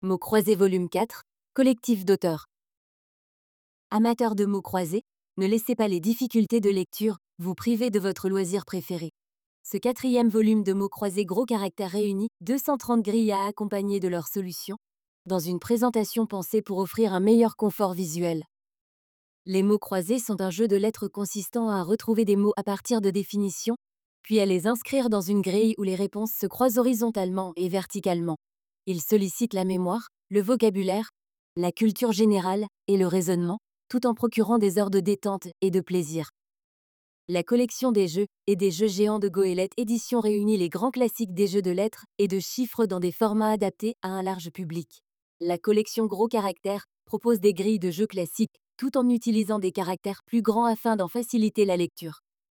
Mots croisés volume 4, collectif d'auteurs. Amateurs de mots croisés, ne laissez pas les difficultés de lecture vous priver de votre loisir préféré. Ce quatrième volume de mots croisés gros caractères réunit 230 grilles à accompagner de leurs solutions, dans une présentation pensée pour offrir un meilleur confort visuel. Les mots croisés sont un jeu de lettres consistant à retrouver des mots à partir de définitions, puis à les inscrire dans une grille où les réponses se croisent horizontalement et verticalement. Ils sollicitent la mémoire, le vocabulaire, la culture générale et le raisonnement, tout en procurant des heures de détente et de plaisir. La collection des jeux et des jeux géants de Goélette Édition réunit les grands classiques des jeux de lettres et de chiffres dans des formats adaptés à un large public. La collection Gros Caractères propose des grilles de jeux classiques, tout en utilisant des caractères plus grands afin d'en faciliter la lecture.